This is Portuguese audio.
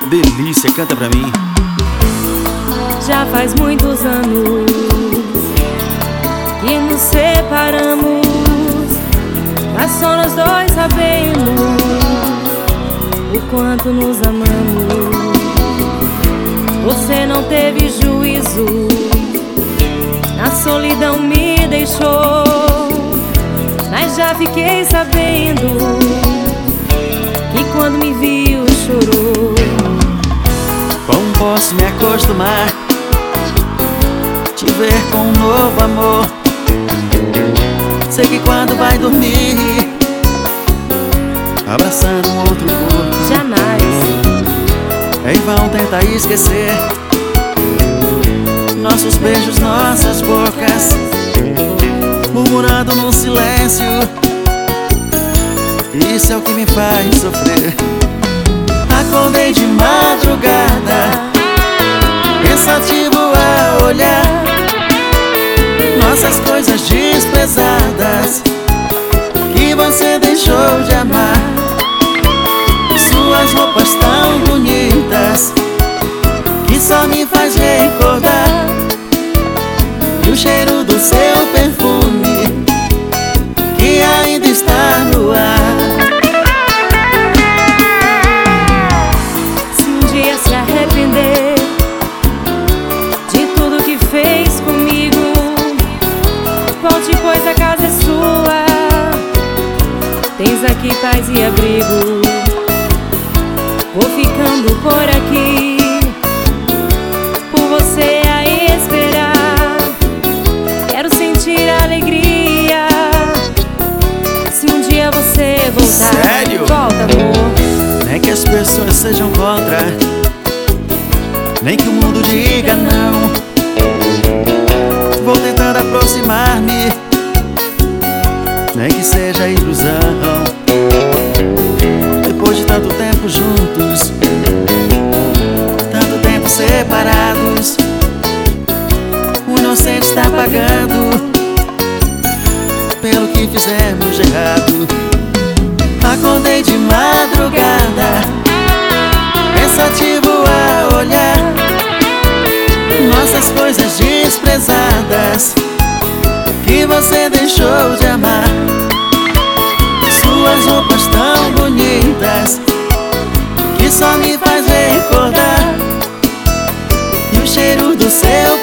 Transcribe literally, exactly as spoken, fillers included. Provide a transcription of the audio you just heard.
delícia, canta pra mim. Já faz muitos anos que nos separamos, mas só nós dois sabemos o quanto nos amamos. Você não teve juízo, na solidão me deixou, mas já fiquei sabendo que quando me viu chorou. Como posso me acostumar, te ver com um novo amor? Sei que quando vai dormir, abraçando um outro corpo, Jamais em vão tentar esquecer nossos beijos, nossas bocas, murmurando no silêncio. Isso é o que me faz sofrer. Acordei de madrugada, pensativo a olhar nossas coisas desprezadas que você deixou de amar. Suas roupas tão bonitas que só me faz recordar, e o cheiro do seu perfume que ainda está no ar. se um dia se arrepender de tudo que fez comigo, volte, pois a casa é sua. Tens aqui paz e abrigo. Vou ficando por aqui, por você a esperar. Quero sentir a alegria se um dia você voltar. Sério? Volta, amor. Nem que as pessoas sejam contra, nem que o mundo diga não, vou tentando aproximar-me, nem que seja ilusão. Depois de tanto tempo juntos, tanto tempo separados, o inocente está pagando pelo que fizemos de errado. Acordei de madrugada, pensativo a olhar nossas coisas desprezadas que você deixou de amar. Suas roupas tão bonitas que só me faz recordar, e o cheiro do seu